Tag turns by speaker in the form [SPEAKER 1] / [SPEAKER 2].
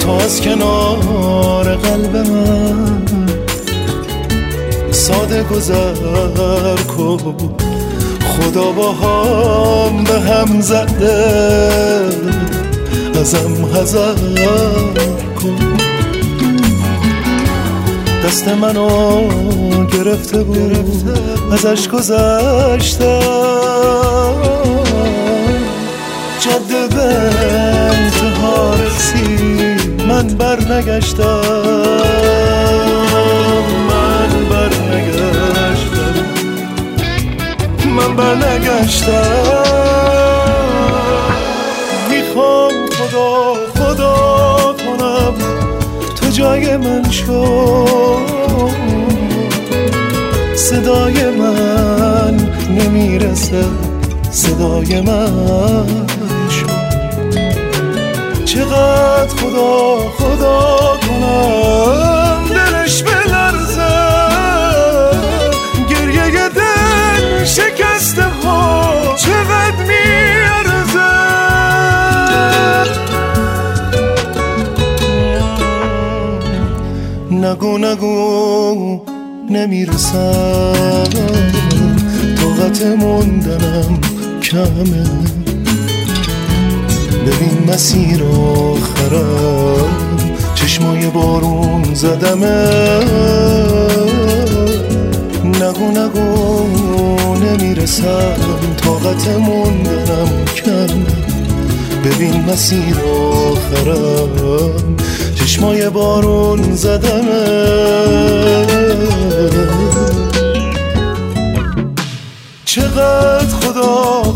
[SPEAKER 1] تو از کنار قلب من ساده گذر کن، خدا با هم به هم زده ازم حذر کن. دست منو گرفته بود ازش گذشتم، جاده به انتها رسید من بر نگشتم، من بر نگشتم. میخوام خدا کنم تو جای من شو، صدای من نمیرسه صدای من شو. چقدر خدا کنم دلش بلرزه، گریه دل شکسته ها چقدر میارزه. نگو نمیرسم، طاقت موندنم کمه. ببین مسیر آخرم چشمای بارون زدمه. نگو نمیرسم، طاقت موندنم کمه. ببین مسیر آخرم چشمای بارون زدمه. چقدر خدا